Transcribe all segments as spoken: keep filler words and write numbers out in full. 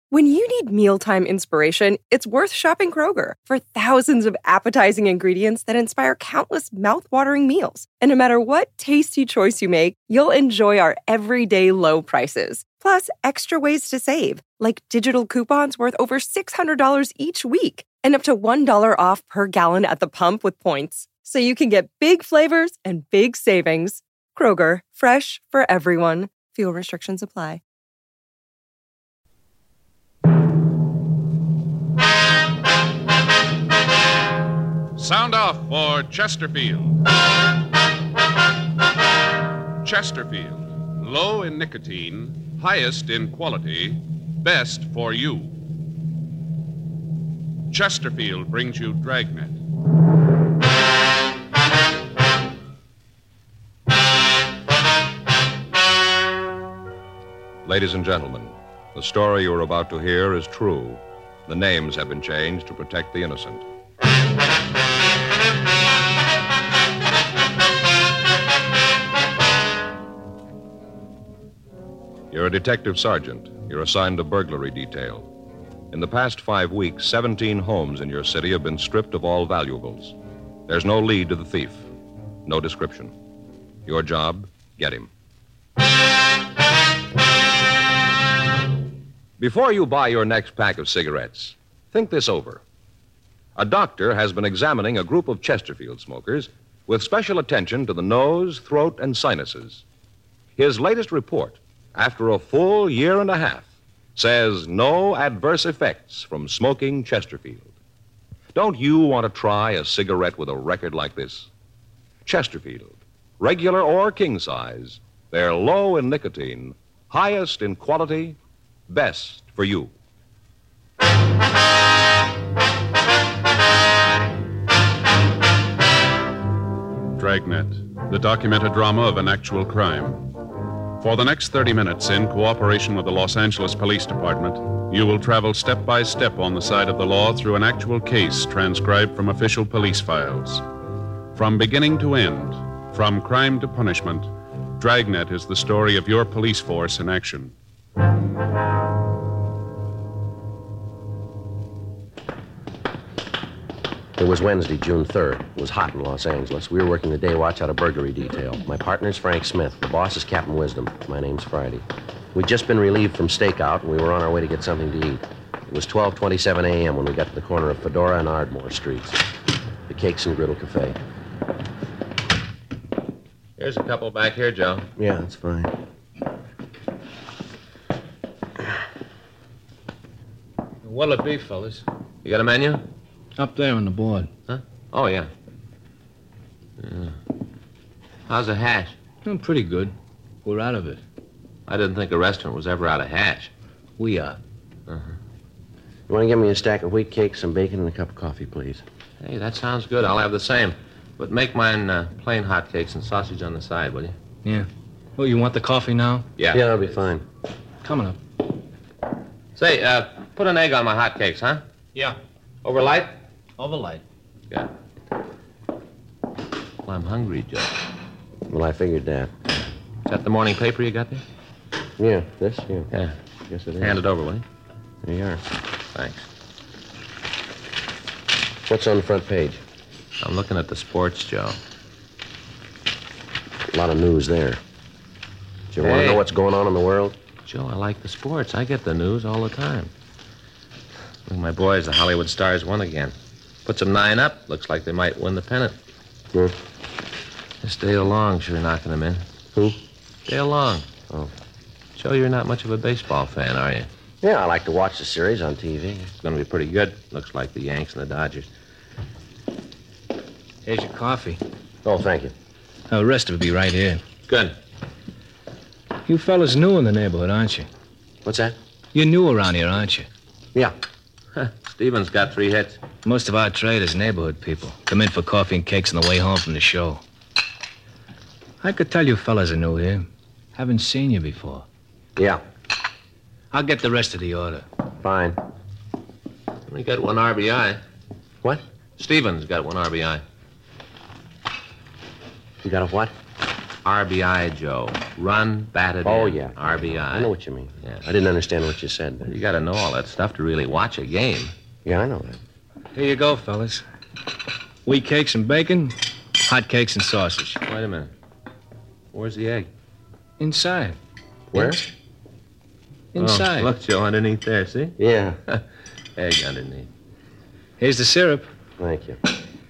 When you need mealtime inspiration, it's worth shopping Kroger for thousands of appetizing ingredients that inspire countless mouth-watering meals. And no matter what tasty choice you make, you'll enjoy our everyday low prices. Plus, extra ways to save, like digital coupons worth over six hundred dollars each week and up to one dollar off per gallon at the pump with points. So you can get big flavors and big savings. Kroger, fresh for everyone. Fuel restrictions apply. Sound off for Chesterfield. Chesterfield, low in nicotine, highest in quality, best for you. Chesterfield brings you Dragnet. Ladies and gentlemen, the story you're about to hear is true. The names have been changed to protect the innocent. You're a detective sergeant. You're assigned to burglary detail. In the past five weeks, seventeen homes in your city have been stripped of all valuables. There's no lead to the thief, no description. Your job, get him. Before you buy your next pack of cigarettes, think this over. A doctor has been examining a group of Chesterfield smokers with special attention to the nose, throat, and sinuses. His latest report, after a full year and a half, says no adverse effects from smoking Chesterfield. Don't you want to try a cigarette with a record like this? Chesterfield, regular or king size, they're low in nicotine, highest in quality, best for you. Dragnet, the documented drama of an actual crime. For the next thirty minutes, in cooperation with the Los Angeles Police Department, you will travel step by step on the side of the law through an actual case transcribed from official police files. From beginning to end, from crime to punishment, Dragnet is the story of your police force in action. It was Wednesday, June third. It was hot in Los Angeles. We were working the day watch out of burglary detail. My partner's Frank Smith. The boss is Captain Wisdom. My name's Friday. We'd just been relieved from stakeout, and we were on our way to get something to eat. It was twelve twenty-seven a.m. when we got to the corner of Fedora and Ardmore Streets. The Cakes and Griddle Cafe. Here's a couple back here, Joe. Yeah, that's fine. What'll it be, fellas? You got a menu? Up there on the board. Huh? Oh, yeah. yeah. How's the hash? Oh, pretty good. We're out of it. I didn't think a restaurant was ever out of hash. We are. Uh-huh. You want to give me a stack of wheat cakes, some bacon, and a cup of coffee, please? Hey, that sounds good. I'll have the same. But make mine uh, plain hot cakes and sausage on the side, will you? Yeah. Oh, you want the coffee now? Yeah. Yeah, that'll be fine. Coming up. Say, uh, put an egg on my hot cakes, huh? Yeah. Over light? Over light. Yeah. Well, I'm hungry, Joe. Well, I figured that. Is that the morning paper you got there? Yeah, this? Yeah. Yeah. Yes, it is. Hand it over, will you? There you are. Thanks. What's on the front page? I'm looking at the sports, Joe. A lot of news there. Do you want to Hey. know what's going on in the world? Joe, I like the sports. I get the news all the time. Look, my boys, the Hollywood Stars, won again. Puts them nine up. Looks like they might win the pennant. Hmm? This Dale Long sure knocking them in. Who? Dale Long. Oh. Joe, you're not much of a baseball fan, are you? Yeah, I like to watch the series on T V. It's going to be pretty good. Looks like the Yanks and the Dodgers. Here's your coffee. Oh, thank you. Oh, the rest of it will be right here. Good. You fellas new in the neighborhood, aren't you? What's that? You're new around here, aren't you? Yeah. Stevens got three hits. Most of our trade is neighborhood people. Come in for coffee and cakes on the way home from the show. I could tell you fellas are new here. Haven't seen you before. Yeah. I'll get the rest of the order. Fine. We got one R B I. What? Stevens got one R B I. You got a what? R B I, Joe. Run, batted Oh, in. yeah. R B I. I know what you mean. Yeah. I didn't understand what you said. You got to know all that stuff to really watch a game. Yeah, I know that. Here you go, fellas. Wheat cakes and bacon, hot cakes and sausage. Wait a minute. Where's the egg? Inside. Where? Inside. Oh, look, Joe, underneath there, see? Yeah. Egg underneath. Here's the syrup. Thank you.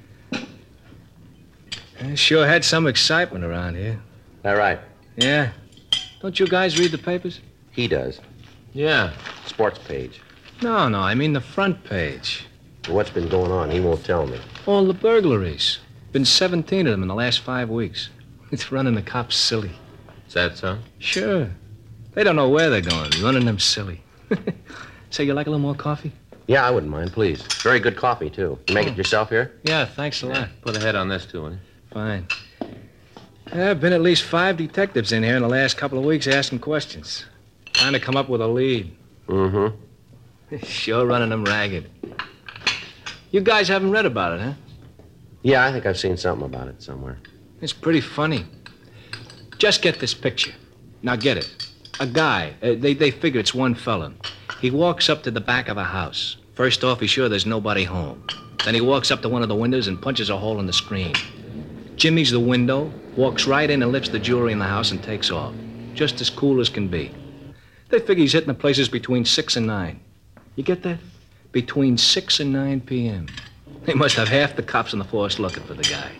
Uh, Sure had some excitement around here. All right. Yeah. Don't you guys read the papers? He does. Yeah. Sports page. No, no, I mean the front page. What's been going on? He won't tell me. All the burglaries. Been seventeen of them in the last five weeks. It's running the cops silly. Is that so? Sure. They don't know where they're going, running them silly. Say, you like a little more coffee? Yeah, I wouldn't mind, please. Very good coffee, too. You make it yourself here? Yeah, thanks a lot. Put a head on this, too, will you? Fine. There have been at least five detectives in here in the last couple of weeks asking questions. Trying to come up with a lead. Mm-hmm. Sure running them ragged. You guys haven't read about it, huh? Yeah, I think I've seen something about it somewhere. It's pretty funny. Just get this picture. Now get it. A guy. Uh, they, they figure it's one fella. He walks up to the back of a house. First off, he's sure there's nobody home. Then he walks up to one of the windows and punches a hole in the screen. Jimmy's the window, walks right in and lifts the jewelry in the house and takes off. Just as cool as can be. They figure he's hitting the places between six and nine. You get that? Between six and nine p.m. They must have half the cops on the force looking for the guy.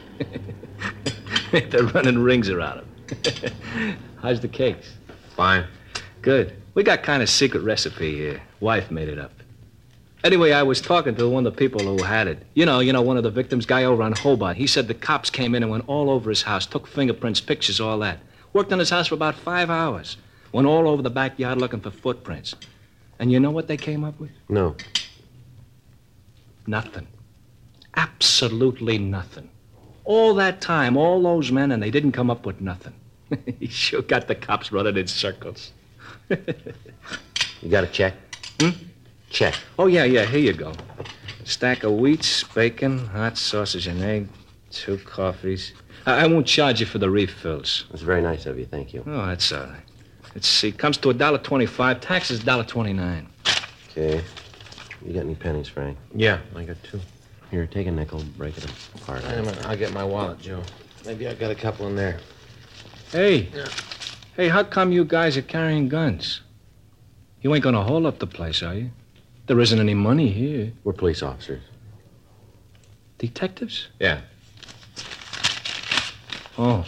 They're running rings around him. How's the cakes? Fine. Good. We got kind of secret recipe here. Wife made it up. Anyway, I was talking to one of the people who had it. You know, you know, one of the victims, guy over on Hobart. He said the cops came in and went all over his house, took fingerprints, pictures, all that. Worked on his house for about five hours. Went all over the backyard looking for footprints. And you know what they came up with? No. Nothing. Absolutely nothing. All that time, all those men, and they didn't come up with nothing. He sure got the cops running in circles. You got a check? Hmm? Check. Oh, yeah, yeah, here you go. Stack of wheats, bacon, hot sausage and egg, two coffees. I, I won't charge you for the refills. That's very nice of you, thank you. Oh, that's all right. Let's see, comes to a dollar twenty-five. Taxes, a dollar twenty-nine. Okay. You got any pennies, Frank? Yeah, I got two. Here, take a nickel, break it apart. Wait a minute, I'll get my wallet, Joe. Maybe I got a couple in there. Hey. Yeah. Hey, how come you guys are carrying guns? You ain't gonna hold up the place, are you? There isn't any money here. We're police officers. Detectives? Yeah. Oh.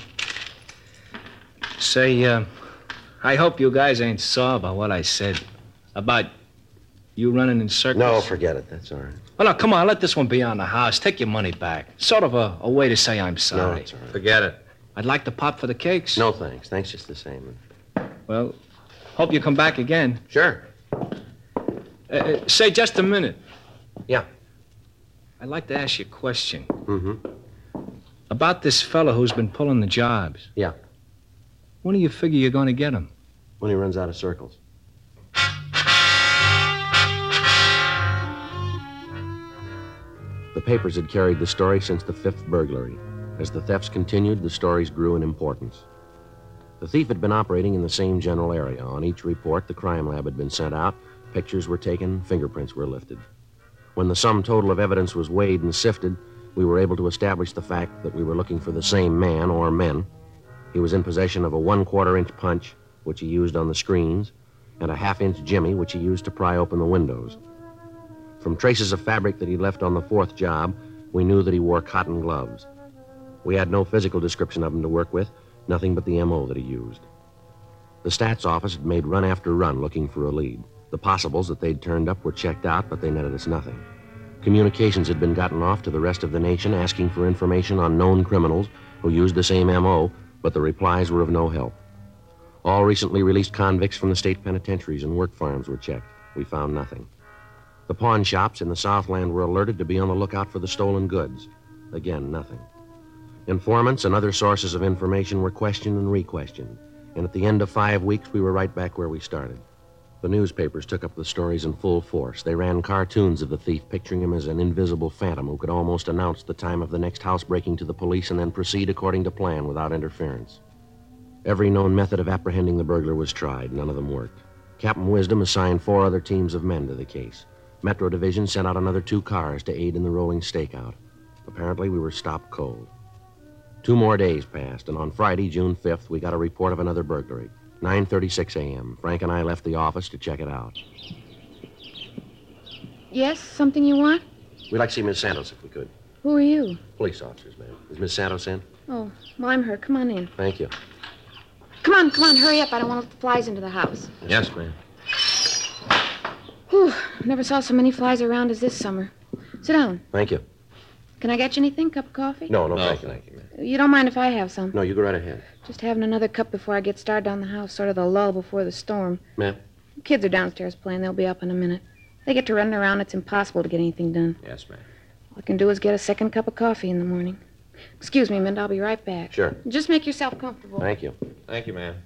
Say, uh, I hope you guys ain't sore about what I said. About you running in circles. No, forget it. That's all right. Oh, no, come on, let this one be on the house. Take your money back. Sort of a, a way to say I'm No, sorry. it's all right. Forget it. I'd like to pop for the cakes. No, thanks. Thanks just the same. Well, hope you come back again. Sure. Uh, uh, say just a minute. Yeah. I'd like to ask you a question. Mm-hmm. About this fellow who's been pulling the jobs. Yeah. When do you figure you're going to get him? When he runs out of circles. The papers had carried the story since the fifth burglary. As the thefts continued, the stories grew in importance. The thief had been operating in the same general area. On each report, the crime lab had been sent out, pictures were taken, fingerprints were lifted. When the sum total of evidence was weighed and sifted, we were able to establish the fact that we were looking for the same man or men. He was in possession of a one-quarter inch punch, which he used on the screens, and a half-inch jimmy, which he used to pry open the windows. From traces of fabric that he left on the fourth job, we knew that he wore cotton gloves. We had no physical description of him to work with, nothing but the M O that he used. The stats office had made run after run looking for a lead. The possibles that they'd turned up were checked out, but they netted us nothing. Communications had been gotten off to the rest of the nation asking for information on known criminals who used the same M O, but the replies were of no help. All recently released convicts from the state penitentiaries and work farms were checked. We found nothing. The pawn shops in the Southland were alerted to be on the lookout for the stolen goods. Again, nothing. Informants and other sources of information were questioned and re-questioned, and at the end of five weeks, we were right back where we started. The newspapers took up the stories in full force. They ran cartoons of the thief, picturing him as an invisible phantom who could almost announce the time of the next housebreaking to the police and then proceed according to plan without interference. Every known method of apprehending the burglar was tried. None of them worked. Captain Wisdom assigned four other teams of men to the case. Metro Division sent out another two cars to aid in the rolling stakeout. Apparently, we were stopped cold. Two more days passed, and on Friday, June fifth, we got a report of another burglary. nine thirty-six a.m. Frank and I left the office to check it out. Yes, something you want? We'd like to see Miss Santos if we could. Who are you? Police officers, ma'am. Is Miss Santos in? Oh, well, I'm her. Come on in. Thank you. Come on, come on, hurry up. I don't want to let the flies into the house. Yes, ma'am. Whew, never saw so many flies around as this summer. Sit down. Thank you. Can I get you anything? Cup of coffee? No, no, No, thank you. thank you, ma'am. You don't mind if I have some? No, you go right ahead. Just having another cup before I get started on the house, sort of the lull before the storm. Ma'am? The kids are downstairs playing. They'll be up in a minute. They get to running around. It's impossible to get anything done. Yes, ma'am. All I can do is get a second cup of coffee in the morning. Excuse me, Minda. I'll be right back. Sure. Just make yourself comfortable. Thank you. Thank you, ma'am.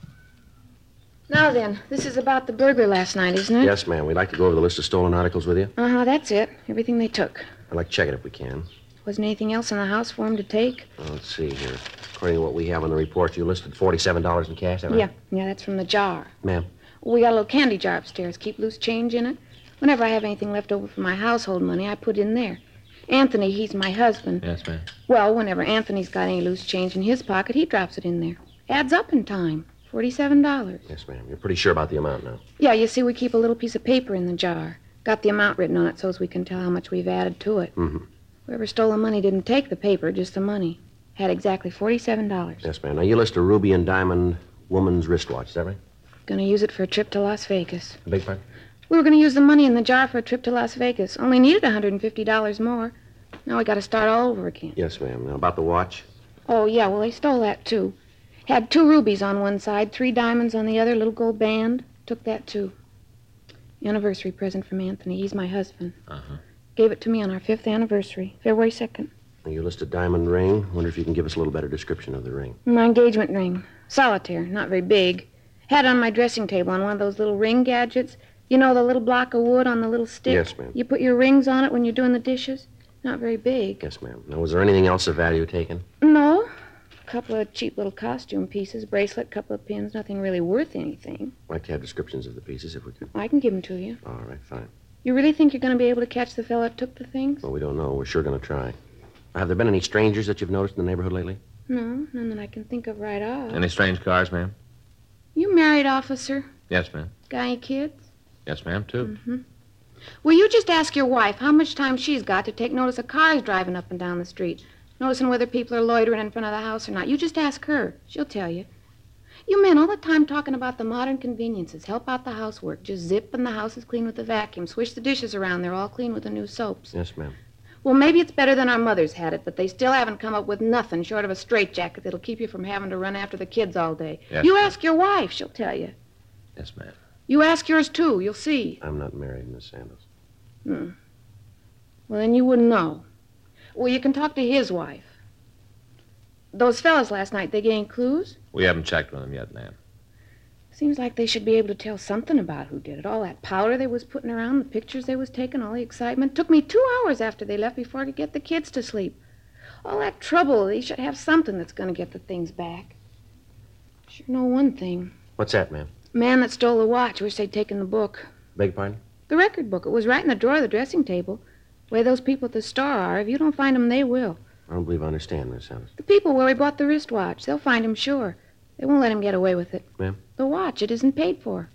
Now then, this is about the burglar last night, isn't it? Yes, ma'am. We'd like to go over the list of stolen articles with you. Uh-huh, that's it. Everything they took. I'd like to check it if we can. Wasn't anything else in the house for them to take? Well, let's see here. According to what we have on the report, you listed forty-seven dollars in cash, is that right? Yeah, yeah, that's from the jar. Ma'am? We got a little candy jar upstairs. Keep loose change in it. Whenever I have anything left over from my household money, I put it in there. Anthony, he's my husband. Yes, ma'am. Well, whenever Anthony's got any loose change in his pocket, he drops it in there. Adds up in time. forty-seven dollars. Yes, ma'am. You're pretty sure about the amount now. Yeah, you see, we keep a little piece of paper in the jar. Got the amount written on it so as we can tell how much we've added to it. Mm-hmm. Whoever stole the money didn't take the paper, just the money. Had exactly forty-seven dollars. Yes, ma'am. Now, you list a ruby and diamond woman's wristwatch, is that right? Gonna use it for a trip to Las Vegas. Big pardon? We were gonna use the money in the jar for a trip to Las Vegas. Only needed one hundred fifty dollars more. Now we gotta start all over again. Yes, ma'am. Now, about the watch? Oh, yeah, well, they stole that, too. Had two rubies on one side, three diamonds on the other, little gold band. Took that, too. Anniversary present from Anthony. He's my husband. Uh-huh. Gave it to me on our fifth anniversary, February second. Now, you list a diamond ring. Wonder if you can give us a little better description of the ring. My engagement ring. Solitaire, not very big. Had it on my dressing table on one of those little ring gadgets. You know, the little block of wood on the little stick? Yes, ma'am. You put your rings on it when you're doing the dishes? Not very big. Yes, ma'am. Now, was there anything else of value taken? No. A couple of cheap little costume pieces, bracelet, couple of pins, nothing really worth anything. I'd like to have descriptions of the pieces if we could. I can give them to you. All right, fine. You really think you're going to be able to catch the fellow that took the things? Well, we don't know. We're sure going to try. Have there been any strangers that you've noticed in the neighborhood lately? No, none that I can think of right off. Any strange cars, ma'am? You married, officer? Yes, ma'am. Got any kids? Yes, ma'am, too. Mm-hmm. Will you just ask your wife how much time she's got to take notice of cars driving up and down the street, noticing whether people are loitering in front of the house or not? You just ask her. She'll tell you. You men all the time talking about the modern conveniences. Help out the housework. Just zip and the house is clean with the vacuum. Swish the dishes around. They're all clean with the new soaps. Yes, ma'am. Well, maybe it's better than our mothers had it, but they still haven't come up with nothing short of a straitjacket that'll keep you from having to run after the kids all day. Yes, you ma'am. ask your wife. She'll tell you. Yes, ma'am. You ask yours, too. You'll see. I'm not married, Miss Santos. Hmm. Well, then you wouldn't know. Well, you can talk to his wife. Those fellas last night, they gained clues? We haven't checked with them yet, ma'am. Seems like they should be able to tell something about who did it. All that powder they was putting around, the pictures they was taking, all the excitement. Took me two hours after they left before I could get the kids to sleep. All that trouble, they should have something that's going to get the things back. Sure know one thing. What's that, ma'am? Man that stole the watch, wish they'd taken the book. Beg your pardon? The record book. It was right in the drawer of the dressing table. The way those people at the store are, if you don't find 'em, they will. I don't believe I understand, Miss Santos. The people where we bought the wristwatch, they'll find him sure. They won't let him get away with it. Ma'am? The watch, it isn't paid for.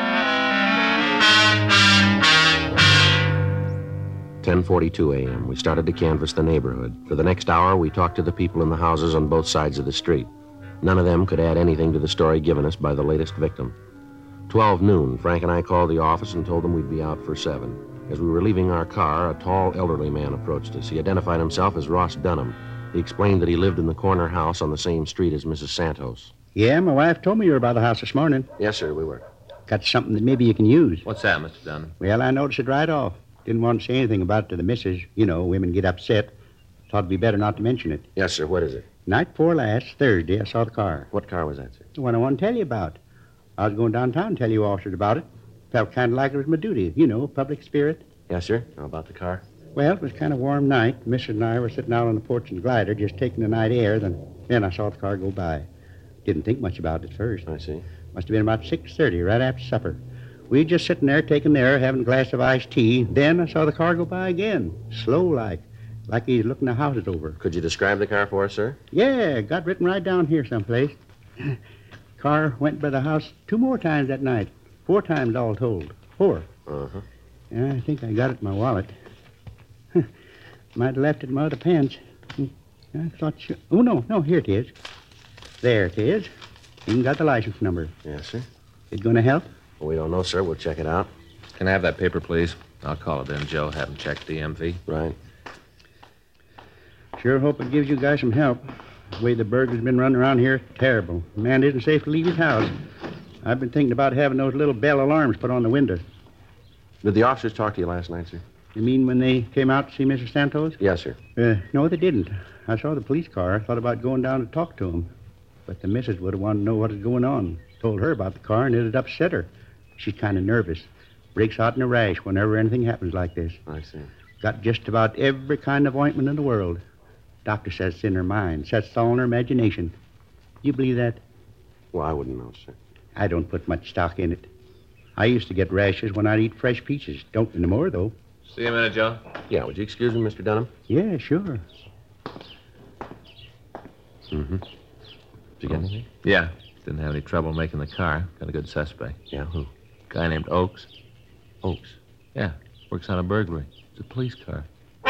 ten forty-two a.m. We started to canvass the neighborhood. For the next hour, we talked to the people in the houses on both sides of the street. None of them could add anything to the story given us by the latest victim. twelve noon, Frank and I called the office and told them we'd be out for seven. As we were leaving our car, a tall, elderly man approached us. He identified himself as Ross Dunham. He explained that he lived in the corner house on the same street as Missus Santos. Yeah, my wife told me you were by the house this morning. Yes, sir, we were. Got something that maybe you can use. What's that, Mister Dunham? Well, I noticed it right off. Didn't want to say anything about it to the missus. You know, women get upset. Thought it'd be better not to mention it. Yes, sir, what is it? Night before last, Thursday, I saw the car. What car was that, sir? The one I want to tell you about. I was going downtown to tell you officers about it. Felt kind of like it was my duty. You know, public spirit. Yes, sir. How about the car? Well, it was kind of warm night. Missus and I were sitting out on the porch in the glider, just taking the night air. Then, then I saw the car go by. Didn't think much about it at first. I see. Must have been about six thirty, right after supper. We just sitting there taking the air, having a glass of iced tea. Then I saw the car go by again, slow like, like he's looking the houses over. Could you describe the car for us, sir? Yeah, got written right down here someplace. Car went by the house two more times that night. Four times all told. Four. Uh-huh. Yeah, I think I got it in my wallet. Might have left it in my other pants. I thought you... Oh, no, no, here it is. There it is. Even got the license number. Yes, sir. It going to help? Well, we don't know, sir. We'll check it out. Can I have that paper, please? I'll call it in, Joe. Have him check D M V. Right. Sure hope it gives you guys some help. The way the burglar's been running around here, terrible. The man isn't safe to leave his house. I've been thinking about having those little bell alarms put on the window. Did the officers talk to you last night, sir? You mean when they came out to see Missus Santos? Yes, sir. Uh, no, they didn't. I saw the police car. I thought about going down to talk to them. But the missus would have wanted to know what was going on. Told her about the car, and it'd upset her. She's kind of nervous. Breaks out in a rash whenever anything happens like this. I see. Got just about every kind of ointment in the world. Doctor says it's in her mind. Says it's all in her imagination. You believe that? Well, I wouldn't know, sir. I don't put much stock in it. I used to get rashes when I'd eat fresh peaches. Don't anymore, though. See you in a minute, Joe. Yeah, would you excuse me, Mister Dunham? Yeah, sure. Mm-hmm. Did you get anything? Yeah. Didn't have any trouble making the car. Got a good suspect. Yeah, who? Guy named Oakes. Oakes. Yeah. Works on a burglary. It's a police car.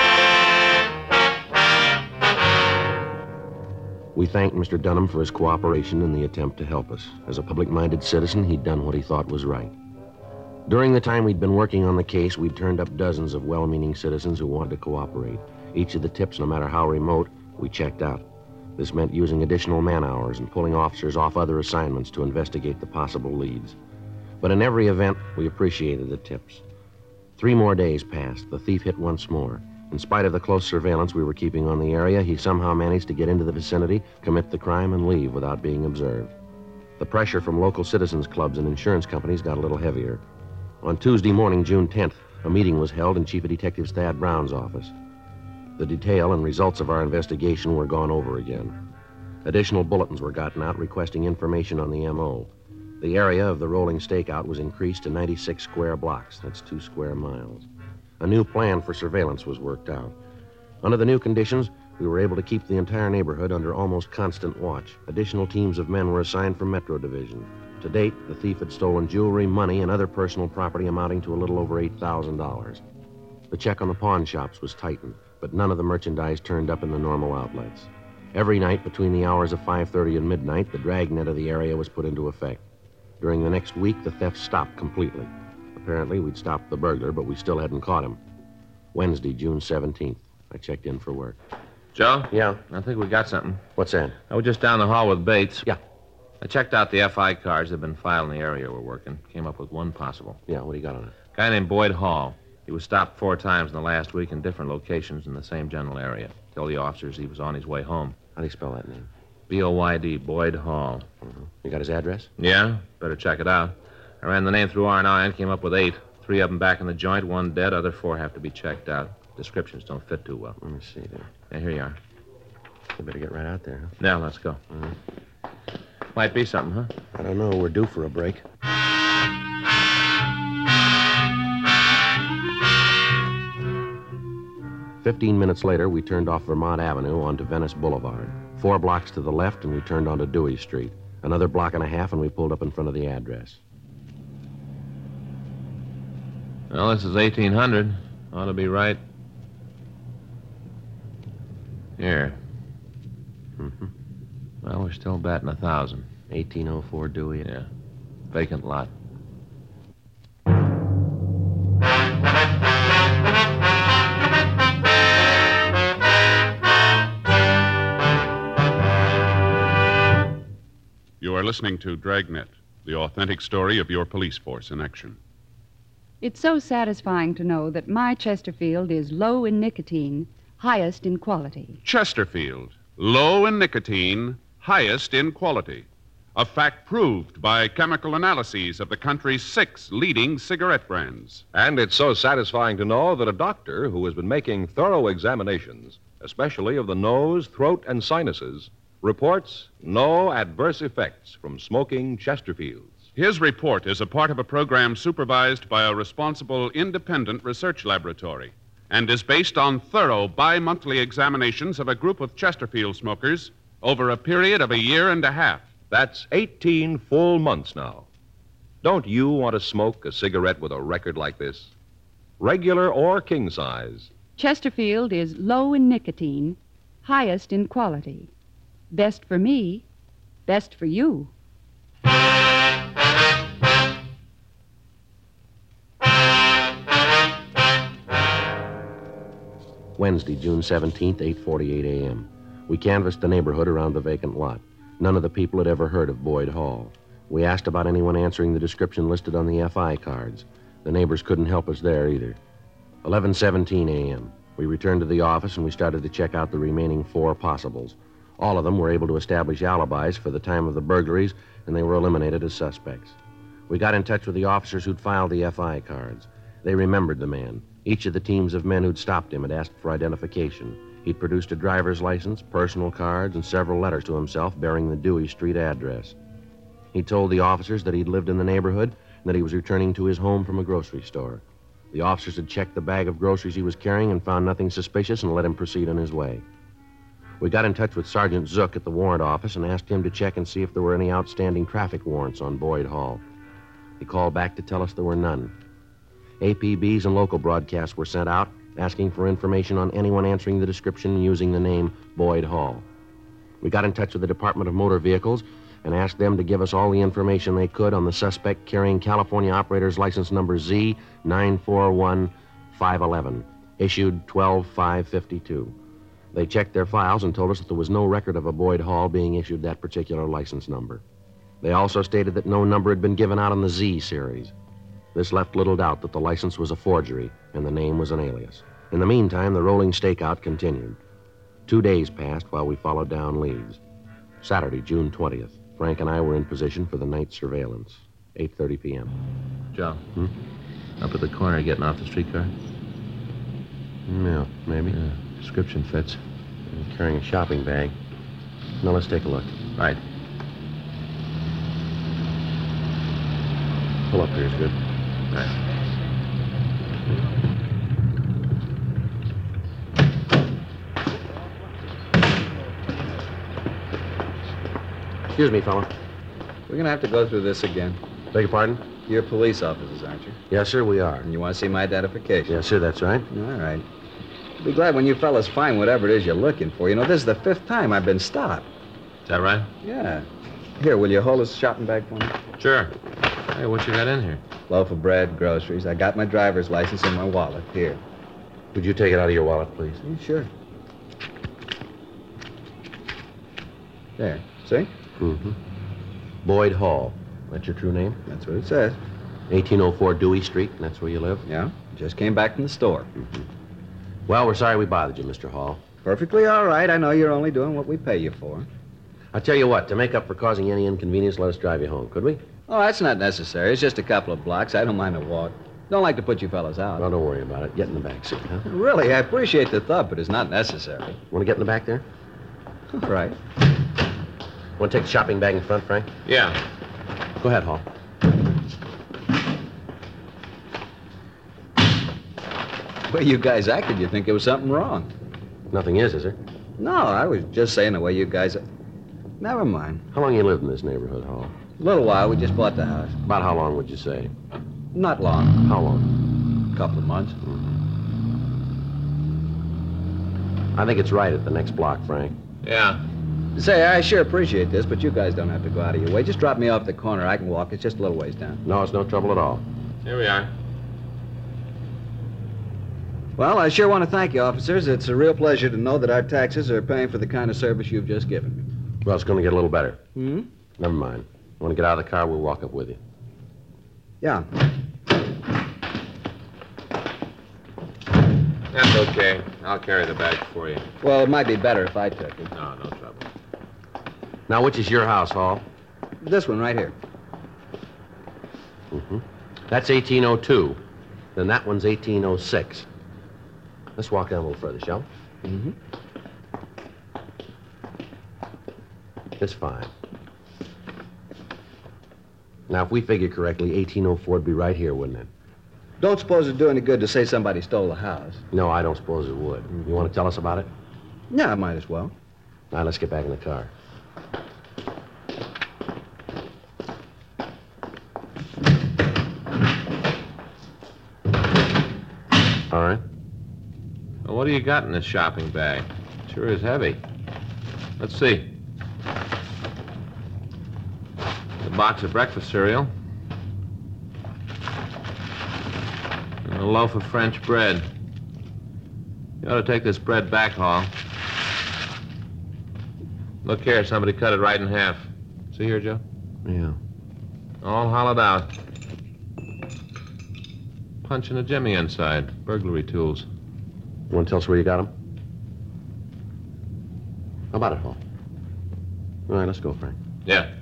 We thanked Mister Dunham for his cooperation in the attempt to help us. As a public-minded citizen, he'd done what he thought was right. During the time we'd been working on the case, we'd turned up dozens of well-meaning citizens who wanted to cooperate. Each of the tips, no matter how remote, we checked out. This meant using additional man-hours and pulling officers off other assignments to investigate the possible leads. But in every event, we appreciated the tips. Three more days passed. The thief hit once more. In spite of the close surveillance we were keeping on the area, he somehow managed to get into the vicinity, commit the crime, and leave without being observed. The pressure from local citizens clubs and insurance companies got a little heavier. On Tuesday morning, June tenth, a meeting was held in Chief of Detectives Thad Brown's office. The detail and results of our investigation were gone over again. Additional bulletins were gotten out requesting information on the M O. The area of the rolling stakeout was increased to ninety-six square blocks. That's two square miles. A new plan for surveillance was worked out. Under the new conditions, we were able to keep the entire neighborhood under almost constant watch. Additional teams of men were assigned from Metro Division. To date, the thief had stolen jewelry, money, and other personal property amounting to a little over eight thousand dollars. The check on the pawn shops was tightened, but none of the merchandise turned up in the normal outlets. Every night between the hours of five thirty and midnight, the dragnet of the area was put into effect. During the next week, the theft stopped completely. Apparently, we'd stopped the burglar, but we still hadn't caught him. Wednesday, June seventeenth. I checked in for work. Joe? Yeah? I think we got something. What's that? I was just down the hall with Bates. Yeah. I checked out the F I cards that have been filed in the area we're working. Came up with one possible. Yeah, what do you got on it? A guy named Boyd Hall. He was stopped four times in the last week in different locations in the same general area. Told the officers he was on his way home. How do you spell that name? B O Y D, Boyd Hall. Uh-huh. You got his address? Yeah? Better check it out. I ran the name through R and I and came up with eight. Three of them back in the joint, one dead, other four have to be checked out. Descriptions don't fit too well. Let me see there. Yeah, here you are. You better get right out there, huh? Now, let's go. Uh-huh. Might be something, huh? I don't know. We're due for a break. Fifteen minutes later, we turned off Vermont Avenue onto Venice Boulevard. Four blocks to the left, and we turned onto Dewey Street. Another block and a half, and we pulled up in front of the address. Well, this is eighteen hundred. Ought to be right. Here. Mm-hmm. Well, we're still batting a thousand. eighteen oh four Dewey. Yeah. Vacant lot. You are listening to Dragnet, the authentic story of your police force in action. It's so satisfying to know that my Chesterfield is low in nicotine, highest in quality. Chesterfield, low in nicotine, highest in quality. A fact proved by chemical analyses of the country's six leading cigarette brands. And it's so satisfying to know that a doctor who has been making thorough examinations, especially of the nose, throat, and sinuses, reports no adverse effects from smoking Chesterfields. His report is a part of a program supervised by a responsible independent research laboratory and is based on thorough bi-monthly examinations of a group of Chesterfield smokers over a period of a year and a half. That's eighteen full months now. Don't you want to smoke a cigarette with a record like this? Regular or king size. Chesterfield is low in nicotine, highest in quality. Best for me, best for you. Wednesday, June seventeenth, eight forty-eight a.m. We canvassed the neighborhood around the vacant lot. None of the people had ever heard of Boyd Hall. We asked about anyone answering the description listed on the F I cards. The neighbors couldn't help us there either. eleven seventeen a.m. We returned to the office and we started to check out the remaining four possibles. All of them were able to establish alibis for the time of the burglaries, and they were eliminated as suspects. We got in touch with the officers who'd filed the F I cards. They remembered the man. Each of the teams of men who'd stopped him had asked for identification. He'd produced a driver's license, personal cards, and several letters to himself bearing the Dewey Street address. He told the officers that he'd lived in the neighborhood and that he was returning to his home from a grocery store. The officers had checked the bag of groceries he was carrying and found nothing suspicious and let him proceed on his way. We got in touch with Sergeant Zook at the warrant office and asked him to check and see if there were any outstanding traffic warrants on Boyd Hall. He called back to tell us there were none. A P Bs and local broadcasts were sent out asking for information on anyone answering the description using the name Boyd Hall. We got in touch with the Department of Motor Vehicles and asked them to give us all the information they could on the suspect carrying California operator's license number Z nine four one five one one, issued twelve five fifty-two. They checked their files and told us that there was no record of a Boyd Hall being issued that particular license number. They also stated that no number had been given out on the Z series. This left little doubt that the license was a forgery and the name was an alias. In the meantime, the rolling stakeout continued. Two days passed while we followed down leads. Saturday, June twentieth. Frank and I were in position for the night surveillance. eight thirty p.m. Joe, Hmm? up at the corner getting off the streetcar? Yeah, maybe. Yeah, description fits. He's carrying a shopping bag. Now, let's take a look. Right. Pull up here is good. Right. Excuse me, fella. We're going to have to go through this again. Beg your pardon? You're police officers, aren't you? Yes, sir, we are. And you want to see my identification? Yes, sir, that's right. All right. I'll be glad when you fellas find whatever it is you're looking for. You know, this is the fifth time I've been stopped. Is that right? Yeah. Here, will you hold this shopping bag for me? Sure. Hey, what you got in here? Loaf of bread, groceries. I got my driver's license in my wallet. Here. Would you take it out of your wallet, please? Yeah, sure. There. See? Mm-hmm. Boyd Hall. That's your true name? That's what it says. eighteen oh four Dewey Street, and that's where you live? Yeah. Just came back from the store. Mm-hmm. Well, we're sorry we bothered you, Mister Hall. Perfectly all right. I know you're only doing what we pay you for. I'll tell you what, to make up for causing any inconvenience, let us drive you home, could we? Oh, that's not necessary. It's just a couple of blocks. I don't mind a walk. Don't like to put you fellas out. Well, don't worry about it. Get in the back seat, huh? Really, I appreciate the thought, but it's not necessary. Want to get in the back there? All right. Want to take the shopping bag in front, Frank? Yeah. Go ahead, Hall. The way you guys acted, you'd think there was something wrong. Nothing is, is there? No, I was just saying the way you guys... Never mind. How long you lived in this neighborhood, Hall? A little while. We just bought the house. About how long would you say? Not long. How long? A couple of months. I think it's right at the next block, Frank. Yeah. Say, I sure appreciate this, but you guys don't have to go out of your way. Just drop me off the corner. I can walk. It's just a little ways down. No, it's no trouble at all. Here we are. Well, I sure want to thank you, officers. It's a real pleasure to know that our taxes are paying for the kind of service you've just given me. Well, it's going to get a little better. Hmm? Never mind. Want to get out of the car, we'll walk up with you. Yeah. That's okay. I'll carry the bag for you. Well, it might be better if I took it. No, no trouble. Now, which is your house, Hall? This one right here. Mm-hmm. That's eighteen oh two. Then that one's eighteen oh six. Let's walk down a little further, shall we? Mm-hmm. this five. Now, if we figure correctly, eighteen oh four would be right here, wouldn't it? Don't suppose it'd do any good to say somebody stole the house. No, I don't suppose it would. You want to tell us about it? Yeah, I might as well. All right, let's get back in the car. All right. Well, what do you got in this shopping bag? Sure is heavy. Let's see. A box of breakfast cereal. And a loaf of French bread. You ought to take this bread back, Hall. Look here, somebody cut it right in half. See here, Joe? Yeah. All hollowed out. Punching a jimmy inside. Burglary tools. You want to tell us where you got them? How about it, Hall? All right, let's go, Frank. Yeah.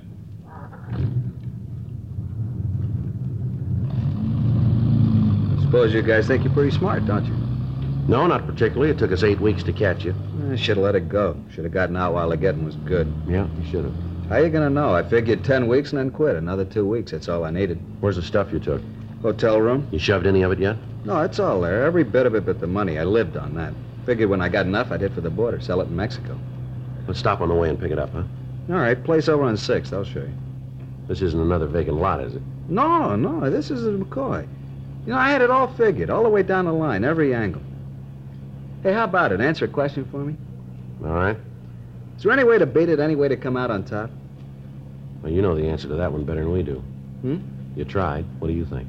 Suppose you guys think you're pretty smart, don't you? No, not particularly. It took us eight weeks to catch you. I should have let it go. Should have gotten out while the getting was good. Yeah, you should have. How you gonna know? I figured ten weeks and then quit. Another two weeks, that's all I needed. Where's the stuff you took? Hotel room? You shoved any of it yet? No, it's all there. Every bit of it but the money. I lived on that. Figured when I got enough, I'd hit for the border, sell it in Mexico. Let's stop on the way and pick it up, huh? All right, place over on sixth. I'll show you. This isn't another vacant lot, is it? No, no, this is a McCoy. You know, I had it all figured, all the way down the line, every angle. Hey, how about it? Answer a question for me. All right. Is there any way to beat it, any way to come out on top? Well, you know the answer to that one better than we do. Hmm? You tried. What do you think?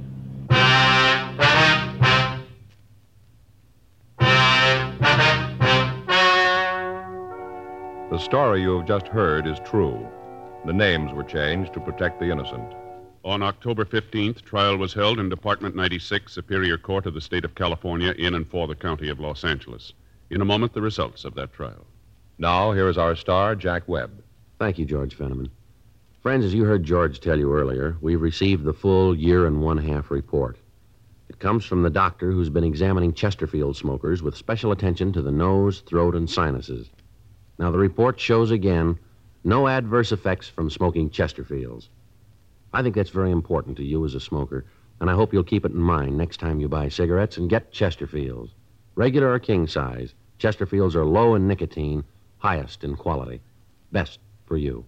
The story you have just heard is true. The names were changed to protect the innocent. On October fifteenth, trial was held in Department ninety-six, Superior Court of the State of California, in and for the County of Los Angeles. In a moment, the results of that trial. Now, here is our star, Jack Webb. Thank you, George Fenneman. Friends, as you heard George tell you earlier, we've received the full year and one-half report. It comes from the doctor who's been examining Chesterfield smokers with special attention to the nose, throat, and sinuses. Now, the report shows again no adverse effects from smoking Chesterfields. I think that's very important to you as a smoker, and I hope you'll keep it in mind next time you buy cigarettes and get Chesterfields. Regular or king size, Chesterfields are low in nicotine, highest in quality. Best for you.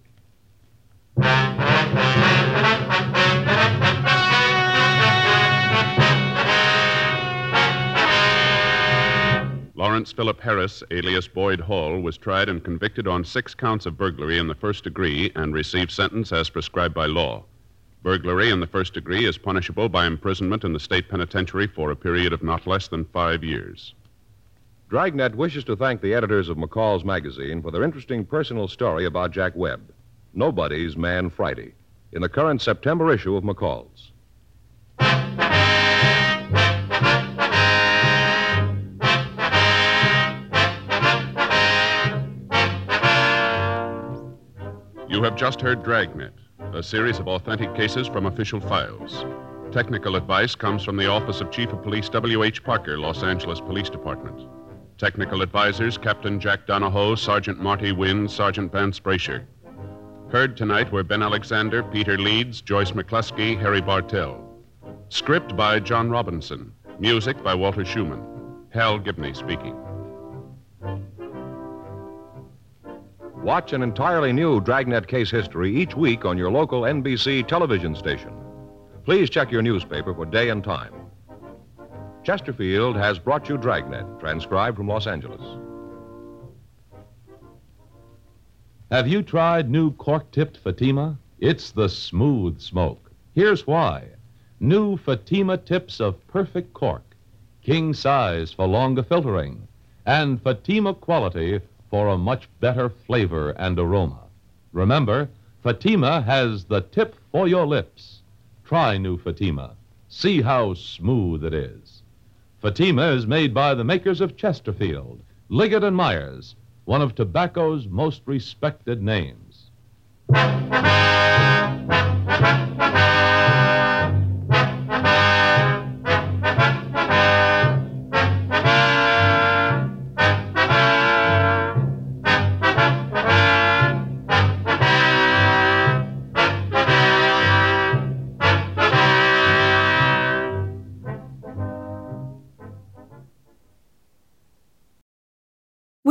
Lawrence Philip Harris, alias Boyd Hall, was tried and convicted on six counts of burglary in the first degree and received sentence as prescribed by law. Burglary in the first degree is punishable by imprisonment in the state penitentiary for a period of not less than five years. Dragnet wishes to thank the editors of McCall's magazine for their interesting personal story about Jack Webb, Nobody's Man Friday, in the current September issue of McCall's. You have just heard Dragnet, a series of authentic cases from official files. Technical advice comes from the Office of Chief of Police W H Parker, Los Angeles Police Department. Technical advisors, Captain Jack Donahoe, Sergeant Marty Wynn, Sergeant Vance Brasher. Heard tonight were Ben Alexander, Peter Leeds, Joyce McCluskey, Harry Bartell. Script by John Robinson. Music by Walter Schumann. Hal Gibney speaking. Watch an entirely new Dragnet case history each week on your local N B C television station. Please check your newspaper for day and time. Chesterfield has brought you Dragnet, transcribed from Los Angeles. Have you tried new cork-tipped Fatima? It's the smooth smoke. Here's why. New Fatima tips of perfect cork, king size for longer filtering, and Fatima quality for a much better flavor and aroma. Remember, Fatima has the tip for your lips. Try new Fatima. See how smooth it is. Fatima is made by the makers of Chesterfield, Liggett and Myers, one of tobacco's most respected names.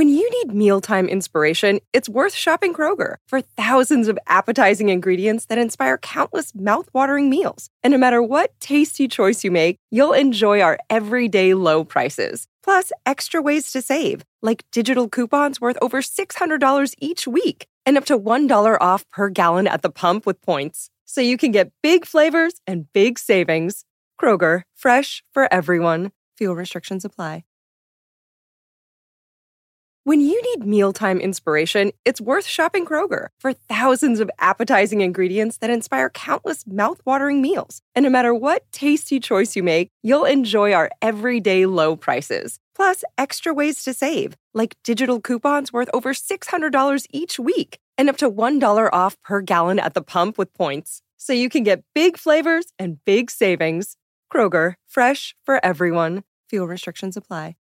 When you need mealtime inspiration, it's worth shopping Kroger for thousands of appetizing ingredients that inspire countless mouth-watering meals. And no matter what tasty choice you make, you'll enjoy our everyday low prices. Plus, extra ways to save, like digital coupons worth over six hundred dollars each week and up to one dollar off per gallon at the pump with points. So you can get big flavors and big savings. Kroger, fresh for everyone. Fuel restrictions apply. When you need mealtime inspiration, it's worth shopping Kroger for thousands of appetizing ingredients that inspire countless mouth-watering meals. And no matter what tasty choice you make, you'll enjoy our everyday low prices. Plus, extra ways to save, like digital coupons worth over six hundred dollars each week and up to one dollar off per gallon at the pump with points. So you can get big flavors and big savings. Kroger, fresh for everyone. Fuel restrictions apply.